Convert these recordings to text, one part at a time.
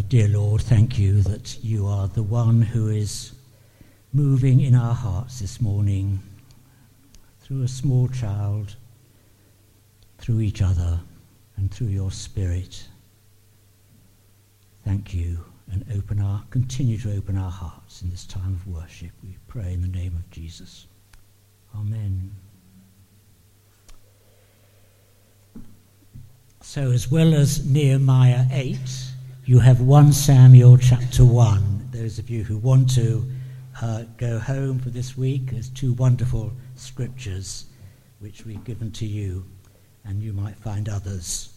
Dear Lord, thank you that you are the one who is moving in our hearts this morning through a small child, through each other, and through your Spirit. Thank you, and continue to open our hearts in this time of worship. We pray in the name of Jesus. Amen. So as well as Nehemiah 8, you have 1 Samuel chapter 1. Those of you who want to go home for this week, there's 2 wonderful scriptures which we've given to you, and you might find others.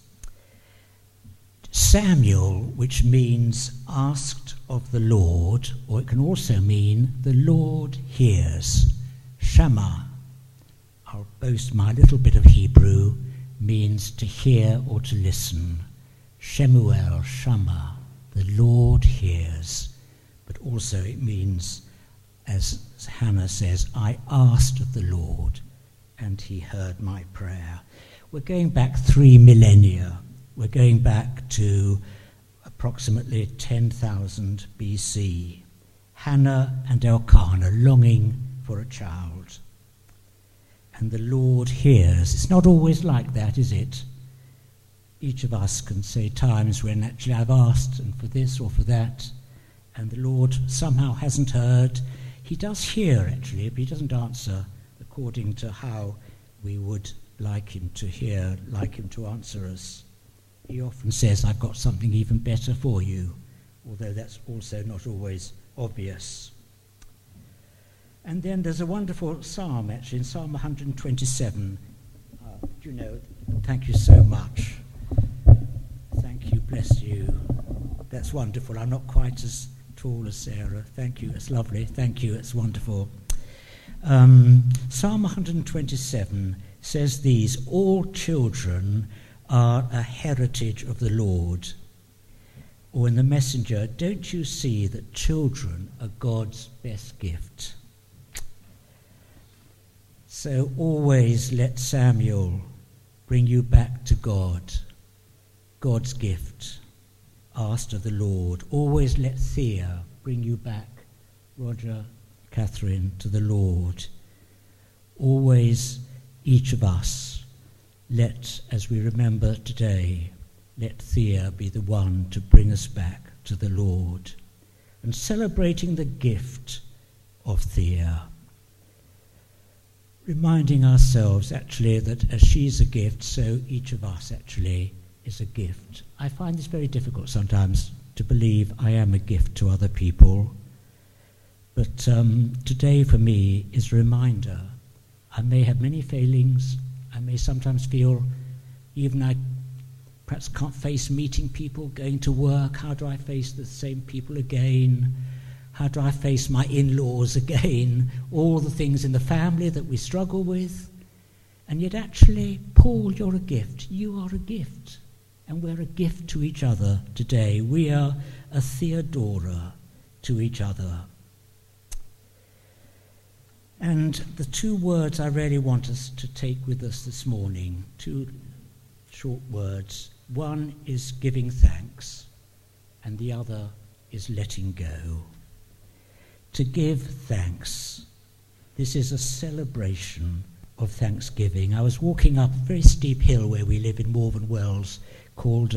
Samuel, which means asked of the Lord, or it can also mean the Lord hears. Shama, I'll boast my little bit of Hebrew, means to hear or to listen. Shemuel, Shama, the Lord hears. But also it means, as Hannah says, I asked of the Lord, and he heard my prayer. We're going back 3 millennia. We're going back to approximately 10,000 BC. Hannah and Elkanah longing for a child. And the Lord hears. It's not always like that, is it? Each of us can say times when actually I've asked and for this or for that, and the Lord somehow hasn't heard. He does hear, actually, but he doesn't answer according to how we would like him to hear, like him to answer us. He often says, I've got something even better for you, although that's also not always obvious. And then there's a wonderful psalm, actually, in Psalm 127. Thank you so much. Thank you, bless you. That's wonderful. I'm not quite as tall as Sarah. Thank you, it's lovely. Thank you, it's wonderful. Psalm 127 says these, all children are a heritage of the Lord. Or in the Messenger, don't you see that children are God's best gift? So always let Samuel bring you back to God, God's gift, asked of the Lord. Always let Thea bring you back, Roger, Catherine, to the Lord. Always each of us, let, as we remember today, let Thea be the one to bring us back to the Lord. And celebrating the gift of Thea, reminding ourselves actually that as she's a gift, so each of us actually is a gift. I find this very difficult sometimes to believe I am a gift to other people. But today for me is a reminder. I may have many failings. I may sometimes feel even I perhaps can't face meeting people, going to work. How do I face the same people again? How do I face my in-laws again? All the things in the family that we struggle with. And yet actually, Paul, you're a gift. You are a gift. And we're a gift to each other today. We are a Theodora to each other. And the 2 words I really want us to take with us this morning, 2 short words. One is giving thanks, and the other is letting go. To give thanks. This is a celebration of Thanksgiving. I was walking up a very steep hill where we live in Morven Wells called,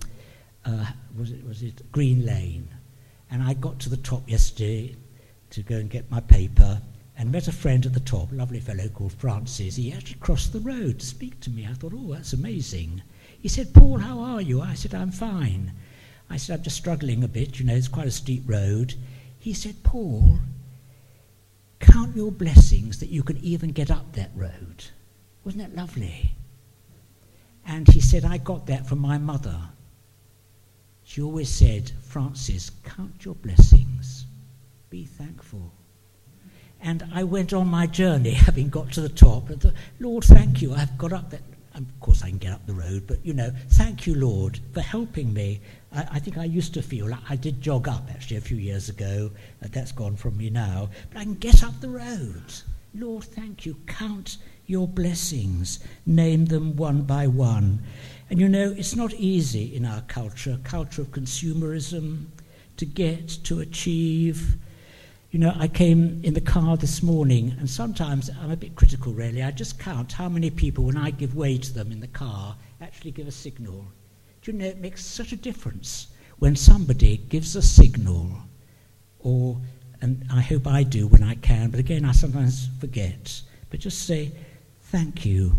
was it Green Lane? And I got to the top yesterday to go and get my paper and met a friend at the top, a lovely fellow called Francis. He actually crossed the road to speak to me. I thought, oh, that's amazing. He said, Paul, how are you? I said, I'm fine. I said, I'm just struggling a bit, it's quite a steep road. He said, Paul, count your blessings that you can even get up that road. Wasn't that lovely? And he said, I got that from my mother. She always said, Francis, count your blessings. Be thankful. And I went on my journey, having got to the top, and thought, Lord, thank you, I've got up that. Of course I can get up the road, but, thank you, Lord, for helping me. I think I used to feel like I did jog up, actually, a few years ago. That's gone from me now. But I can get up the road. Lord, thank you. Count your blessings. Name them one by one. And you know, it's not easy in our culture of consumerism, to get, to achieve. You know, I came in the car this morning, and sometimes I'm a bit critical, really. I just count how many people, when I give way to them in the car, actually give a signal. Do you know, it makes such a difference when somebody gives a signal, and I hope I do when I can, but again, I sometimes forget. But just say, thank you.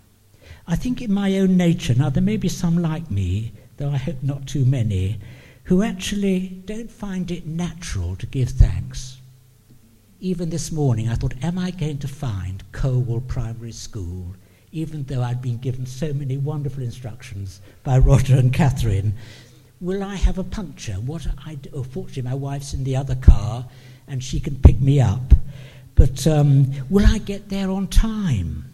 I think in my own nature, now there may be some like me, though I hope not too many, who actually don't find it natural to give thanks. Even this morning, I thought, am I going to find Colwell Primary School, even though I'd been given so many wonderful instructions by Roger and Catherine? Will I have a puncture? Fortunately, my wife's in the other car, and she can pick me up. But will I get there on time?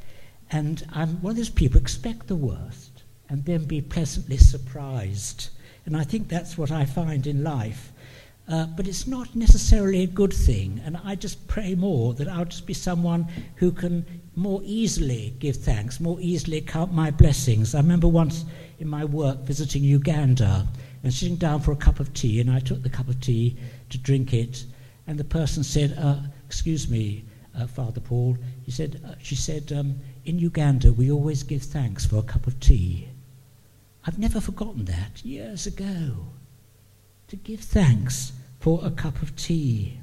And I'm one of those people, expect the worst and then be pleasantly surprised. And I think that's what I find in life. But it's not necessarily a good thing. And I just pray more that I'll just be someone who can more easily give thanks, more easily count my blessings. I remember once in my work visiting Uganda and sitting down for a cup of tea, and I took the cup of tea to drink it, and the person said, excuse me, Father Paul, she said, in Uganda we always give thanks for a cup of tea. I've never forgotten that, years ago, to give thanks for a cup of tea.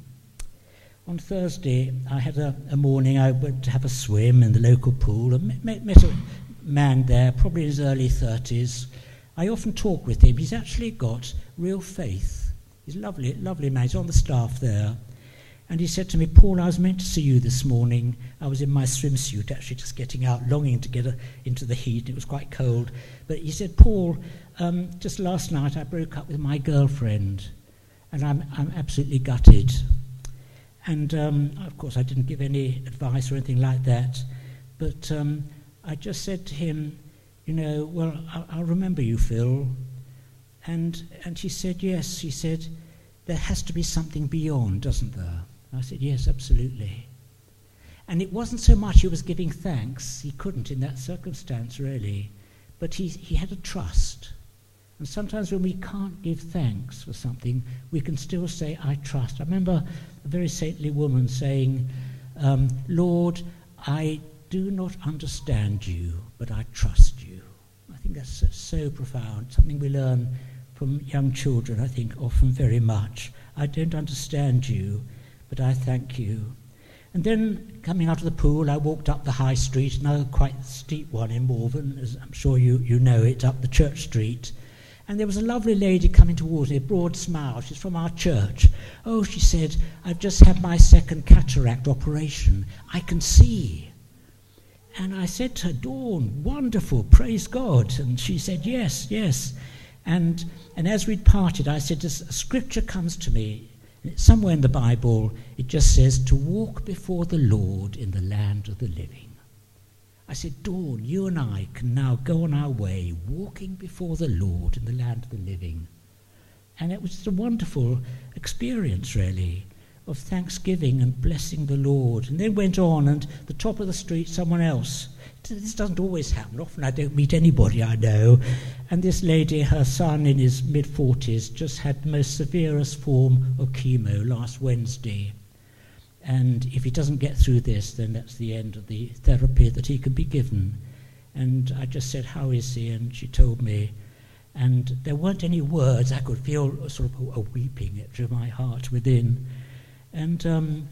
On Thursday, I had a morning, I went to have a swim in the local pool and met a man there, probably in his early 30s. I often talk with him. He's actually got real faith. He's a lovely man. He's on the staff there. And he said to me, Paul, I was meant to see you this morning. I was in my swimsuit, actually just getting out, longing to get into the heat. It was quite cold. But he said, Paul, just last night I broke up with my girlfriend, and I'm absolutely gutted. And, of course, I didn't give any advice or anything like that. But I just said to him, you know, well, I'll remember you, Phil. And she said, yes. She said, there has to be something beyond, doesn't there? I said, yes, absolutely. And it wasn't so much he was giving thanks. He couldn't in that circumstance, really. But he had a trust. And sometimes when we can't give thanks for something, we can still say, I trust. I remember a very saintly woman saying, Lord, I do not understand you, but I trust you. I think that's so profound, something we learn from young children, I think, often very much. I don't understand you, but I thank you. And then, coming out of the pool, I walked up the High Street, another quite steep one in Malvern, as I'm sure you know it, up the Church Street. And there was a lovely lady coming towards me, a broad smile. She's from our church. Oh, she said, I've just had my second cataract operation. I can see. And I said to her, Dawn, wonderful, praise God. And she said, yes, yes. And as we'd parted, I said, a scripture comes to me. Somewhere in the Bible, it just says, to walk before the Lord in the land of the living. I said, Dawn, you and I can now go on our way, walking before the Lord in the land of the living. And it was just a wonderful experience, really, of thanksgiving and blessing the Lord. And then went on, and at the top of the street, someone else. This doesn't always happen. Often I don't meet anybody I know. And this lady, her son in his mid-40s, just had the most severest form of chemo last Wednesday. And if he doesn't get through this, then that's the end of the therapy that he could be given. And I just said, how is he? And she told me. And there weren't any words. I could feel sort of a weeping through my heart within. And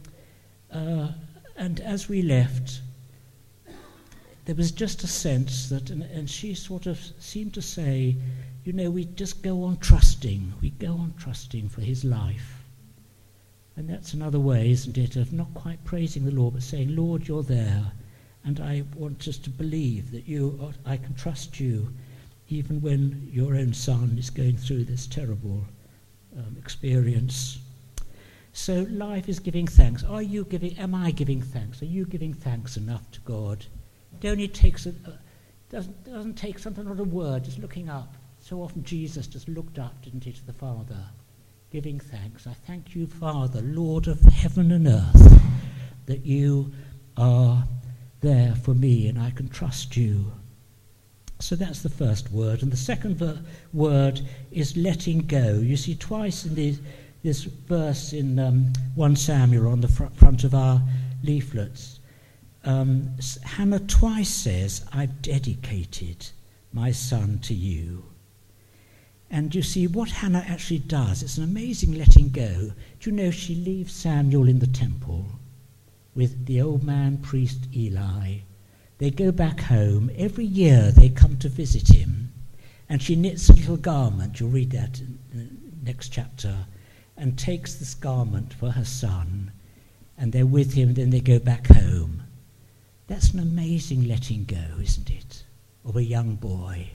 as we left, there was just a sense that, and she sort of seemed to say, you know, we just go on trusting. We go on trusting for his life. And that's another way, isn't it, of not quite praising the Lord, but saying, Lord, you're there, and I want us to believe that I can trust you, even when your own son is going through this terrible experience. So life is giving thanks. Am I giving thanks? Are you giving thanks enough to God? It only takes doesn't take something, not a word, just looking up. So often Jesus just looked up, didn't he, to the Father, giving thanks. I thank you, Father, Lord of heaven and earth, that you are there for me and I can trust you. So that's the first word. And the second word is letting go. You see twice in this verse in 1 Samuel on the front of our leaflets, Hannah twice says, I've dedicated my son to you. And you see what Hannah actually does, it's an amazing letting go. Do you know she leaves Samuel in the temple with the old man priest Eli. They go back home. Every year they come to visit him, and she knits a little garment, you'll read that in the next chapter, and takes this garment for her son, and they're with him, then they go back home. That's an amazing letting go, isn't it, of a young boy.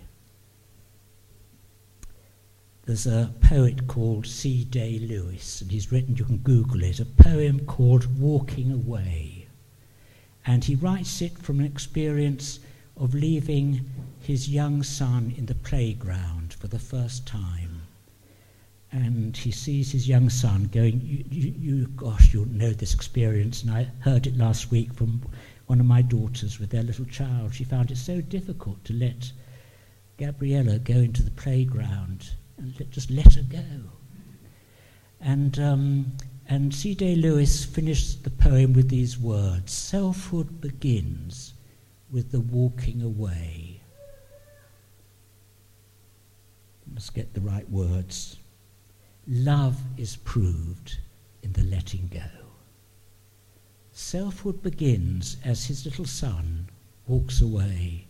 There's a poet called C.D. Lewis, and he's written, you can Google it, a poem called Walking Away. And he writes it from an experience of leaving his young son in the playground for the first time. And he sees his young son going, you'll know this experience, and I heard it last week from one of my daughters with their little child. She found it so difficult to let Gabriella go into the playground and just let her go. And C.D. Lewis finished the poem with these words, selfhood begins with the walking away. Let's get the right words. Love is proved in the letting go. Selfhood begins as his little son walks away,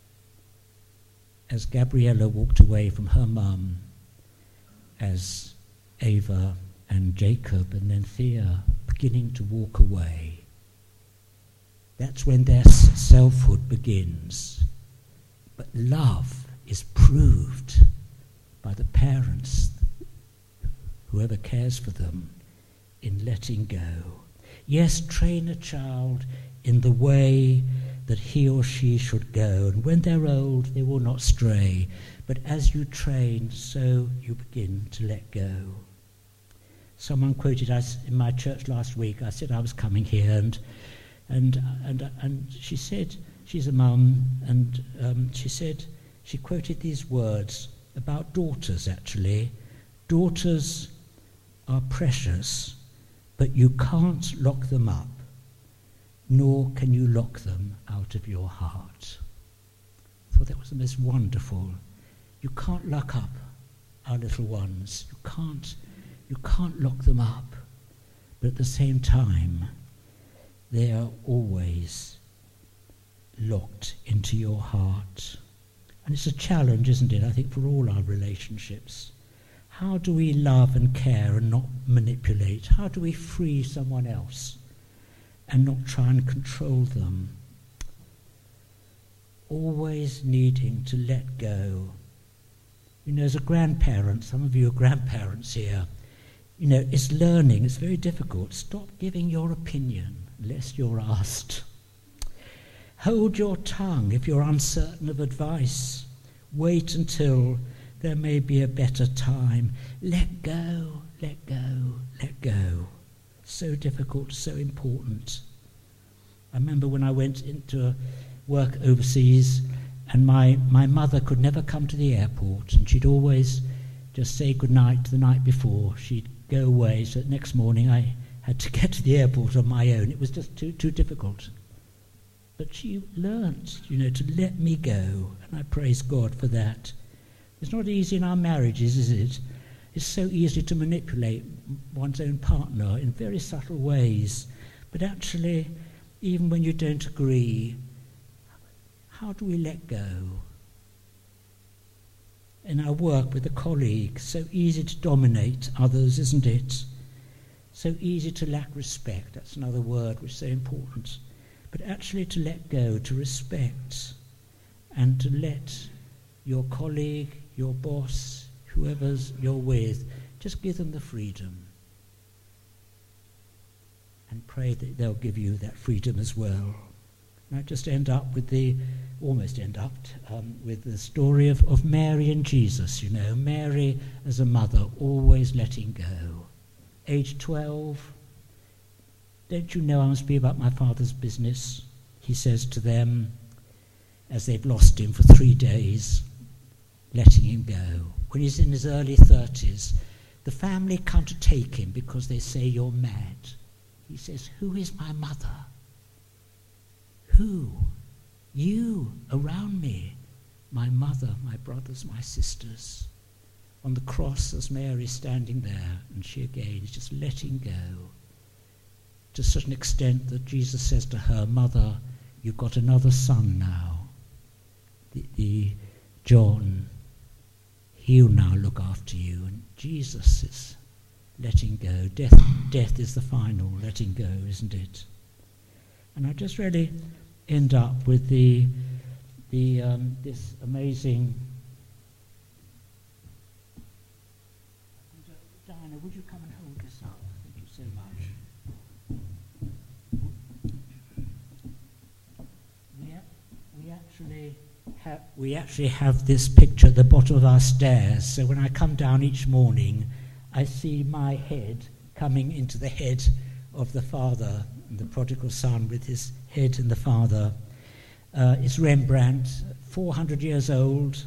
as Gabriella walked away from her mum, as Ava and Jacob and then Thea beginning to walk away. That's when their selfhood begins. But love is proved by the parents, whoever cares for them, in letting go. Yes, train a child in the way that he or she should go, and when they're old they will not stray. But as you train, so you begin to let go. Someone quoted us in my church last week. I said I was coming here, and she said, she's a mum, and she said, she quoted these words about daughters actually. Daughters are precious, but you can't lock them up, nor can you lock them out of your heart. I thought that was the most wonderful. You can't lock up our little ones. You can't lock them up. But at the same time, they are always locked into your heart. And it's a challenge, isn't it, I think, for all our relationships. How do we love and care and not manipulate? How do we free someone else and not try and control them? Always needing to let go. You know, as a grandparent, some of you are grandparents here, you know, it's learning, it's very difficult. Stop giving your opinion, lest you're asked. Hold your tongue if you're uncertain of advice. Wait until there may be a better time. Let go, let go, let go. So difficult, so important. I remember when I went into work overseas, and my mother could never come to the airport, and she'd always just say goodnight the night before. She'd go away, so the next morning I had to get to the airport on my own. It was just too difficult. But she learnt, you know, to let me go, and I praise God for that. It's not easy in our marriages, is it? It's so easy to manipulate one's own partner in very subtle ways. But actually, even when you don't agree, how do we let go? In our work with a colleague, so easy to dominate others, isn't it? So easy to lack respect. That's another word which is so important. But actually to let go, to respect, and to let your colleague, your boss, whoever's you're with, just give them the freedom. And pray that they'll give you that freedom as well. And I just almost end up with the story of Mary and Jesus, you know. Mary as a mother, always letting go. Age 12, don't you know I must be about my Father's business? he says to them, as they've lost him for 3 days, letting him go. When he's in his early 30s, the family come to take him because they say, "You're mad." He says, "Who is my mother?" "Who?" "You, around me. My mother, my brothers, my sisters." On the cross, there's Mary standing there, and she again is just letting go, to such an extent that Jesus says to her, "Mother, you've got another son now. The John, he'll now look after you." And Jesus is letting go. Death is the final letting go, isn't it? And I just really end up with this amazing. Diana, would you come and hold this up? Thank you so much. We actually have this picture at the bottom of our stairs. So when I come down each morning, I see my head coming into the head of the Father, and the prodigal son with his head in the Father. It's Rembrandt, 400 years old.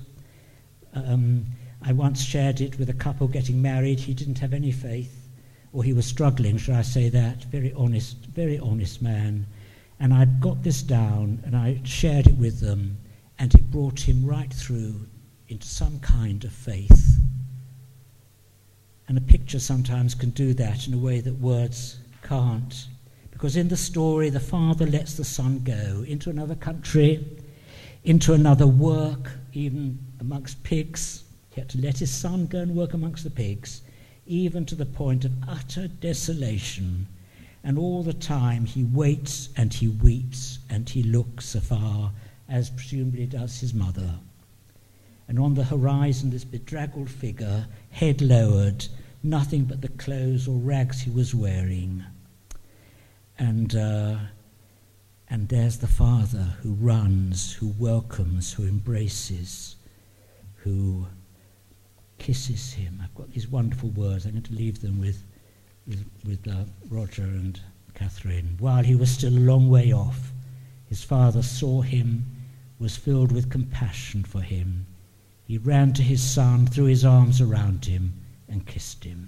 I once shared it with a couple getting married. He didn't have any faith, or he was struggling, should I say that. Very honest man. And I got this down, and I shared it with them, and it brought him right through into some kind of faith. And a picture sometimes can do that in a way that words can't. Because in the story, the father lets the son go into another country, into another work, even amongst pigs. He had to let his son go and work amongst the pigs, even to the point of utter desolation. And all the time he waits and he weeps and he looks afar, as presumably does his mother. And on the horizon, this bedraggled figure, head lowered, nothing but the clothes or rags he was wearing. And there's the father who runs, who welcomes, who embraces, who kisses him. I've got these wonderful words. I'm going to leave them with Roger and Catherine. While he was still a long way off, his father saw him, was filled with compassion for him. He ran to his son, threw his arms around him, and kissed him.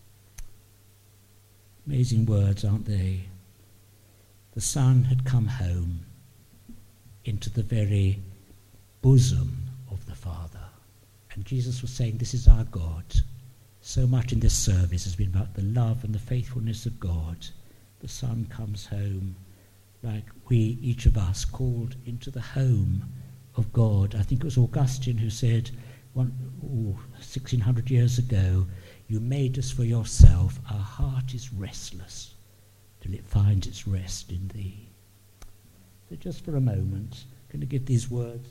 Amazing words, aren't they? The son had come home into the very bosom of the Father. And Jesus was saying, this is our God. So much in this service has been about the love and the faithfulness of God. The son comes home like we, each of us, called into the home of God. I think it was Augustine who said 1,600 years ago, "You made us for yourself. Our heart is restless till it finds its rest in thee." So just for a moment, I'm going to give these words.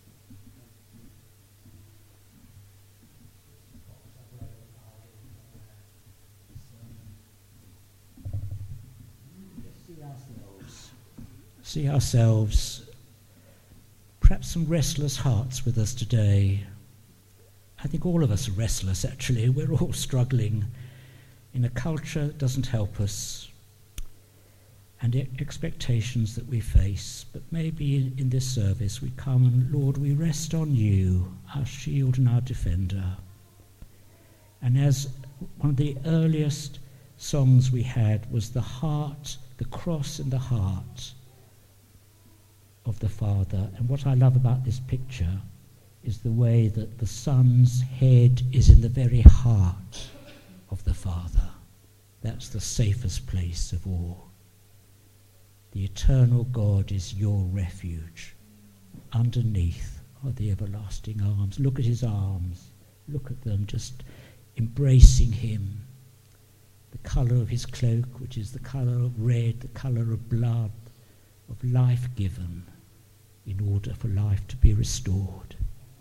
See ourselves, perhaps some restless hearts with us today. I think all of us are restless, actually. We're all struggling in a culture that doesn't help us, and expectations that we face. But maybe in this service we come and, Lord, we rest on you, our shield and our defender. And as one of the earliest songs we had was the heart, the cross and the heart of the Father. And what I love about this picture is the way that the Son's head is in the very heart of the Father. That's the safest place of all. The eternal God is your refuge. Underneath are the everlasting arms. Look at his arms. Look at them, just embracing him. The colour of his cloak, which is the colour of red, the colour of blood, of life given, in order for life to be restored.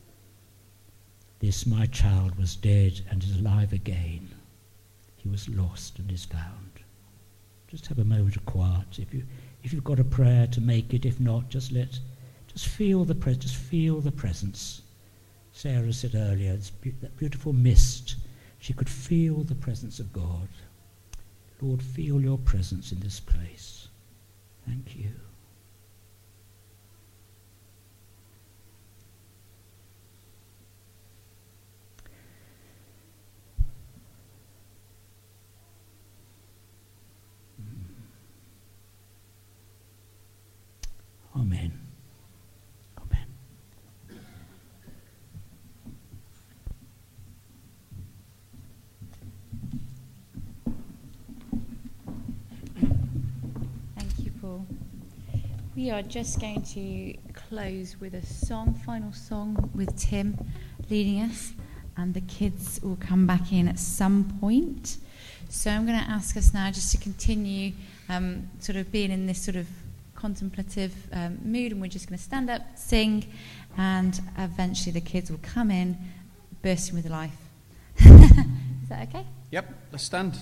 This my child was dead and is alive again. He was lost and is found. Just have a moment of quiet. If you've got a prayer to make it, if not, just feel the presence. Sarah said earlier, that beautiful mist. She could feel the presence of God. Lord, feel your presence in this place. Thank you. Amen. Amen. Thank you, Paul. We are just going to close with a song, final song with Tim leading us, and the kids will come back in at some point. So I'm going to ask us now just to continue sort of being in this sort of contemplative mood, and we're just going to stand up, sing, and eventually the kids will come in bursting with life. Is that okay? Yep, let's stand.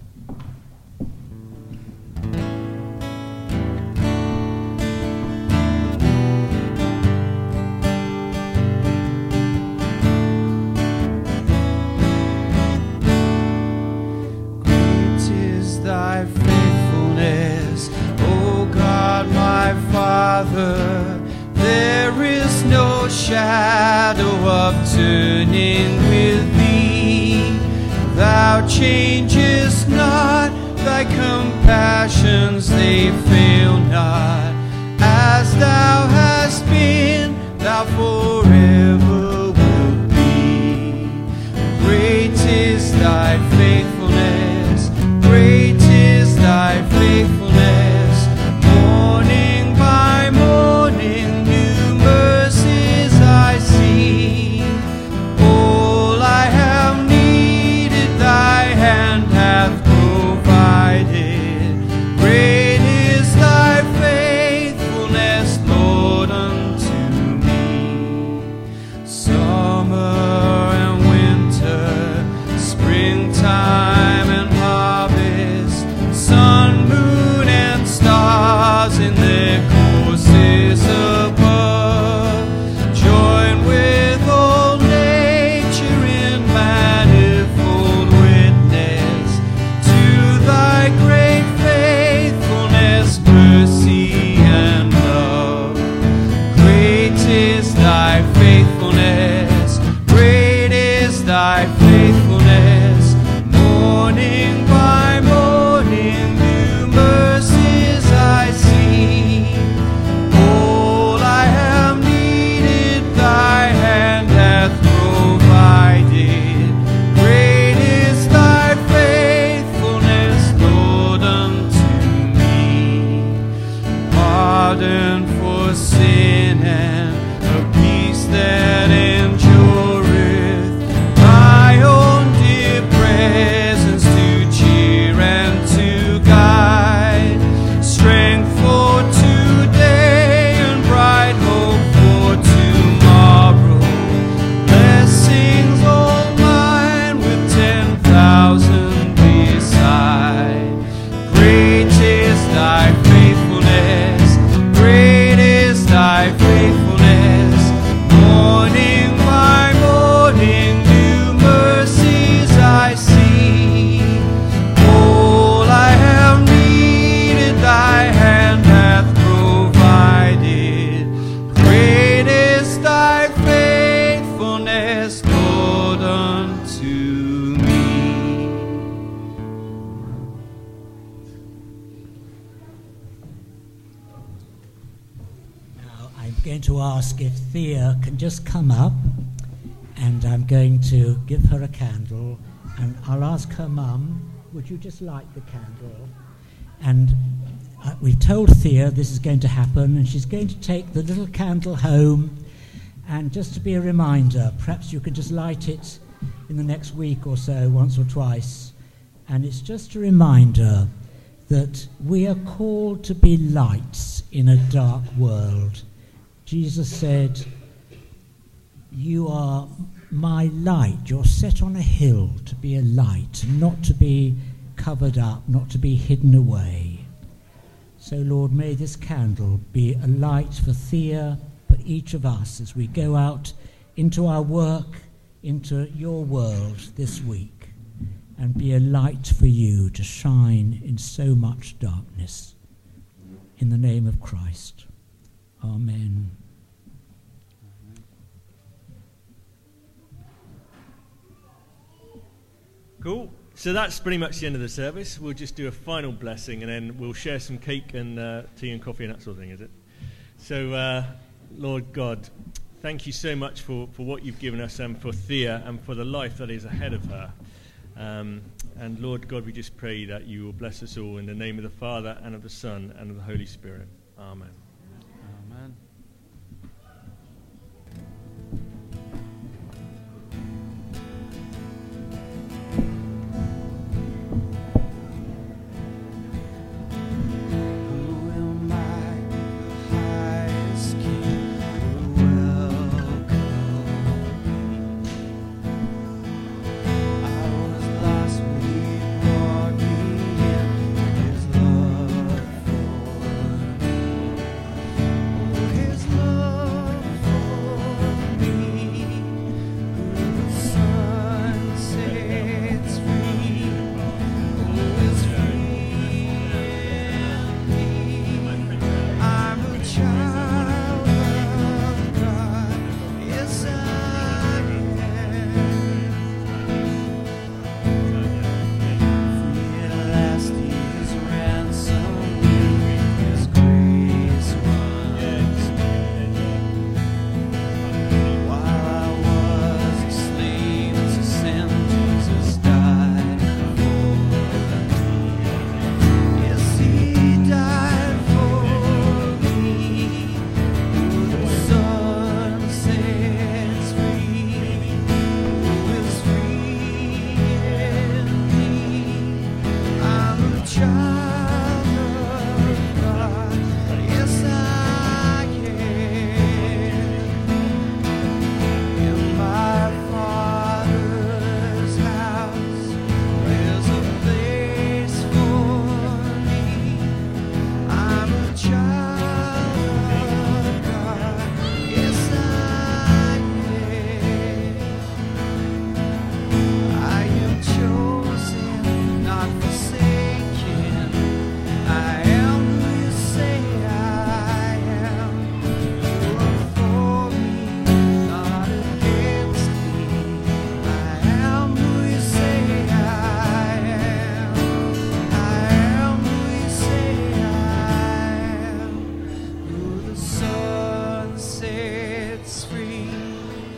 Thy faithfulness, O God my Father, there is no shadow of turning with thee. Thou changest not, thy compassions they fail not. As thou hast been, thou forever wilt be. Great is thy faithfulness, great is thy faithfulness. Morning by morning new mercies I see. All I have needed thy hand hath provided. Great is thy faithfulness, Lord, unto me. Summer and winter, springtime and harvest, sun, moon, and stars in their courses above, join with all nature in manifold witness to thy great faithfulness, mercy, and love. Great is thy faithfulness, great is thy faithfulness. Morning by morning new mercies I see. All I have needed thy hand hath provided. Great is thy faithfulness, Lord, unto me. Pardon for sin and a peace that endureth, thy own dear presence to cheer and to guide, strength for today and bright hope for tomorrow, blessings all mine with 10,000 beside. Great is thy faithfulness, great is thy faithfulness. Morning by morning new mercies I see. All I have needed thy hand hath provided. Great is thy faithfulness, Lord, unto me. Now I'm going to ask if Thea can just come up, and I'm going to give her a candle, and I'll ask her mum, would you just light the candle? And we've told Thea this is going to happen, and she's going to take the little candle home, and just to be a reminder, perhaps you could just light it in the next week or so, once or twice, and it's just a reminder that we are called to be lights in a dark world. Jesus said, you are my light. You're set on a hill to be a light, not to be covered up, not to be hidden away. So, Lord, may this candle be a light for Thea, for each of us as we go out into our work, into your world this week, and be a light for you to shine in so much darkness. In the name of Christ. Amen. Cool. So that's pretty much the end of the service. We'll just do a final blessing, and then we'll share some cake and tea and coffee and that sort of thing, is it? So, Lord God, thank you so much for what you've given us and for Thea and for the life that is ahead of her. And Lord God, we just pray that you will bless us all in the name of the Father and of the Son and of the Holy Spirit. Amen. Amen.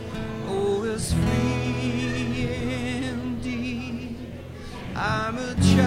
I'm a child.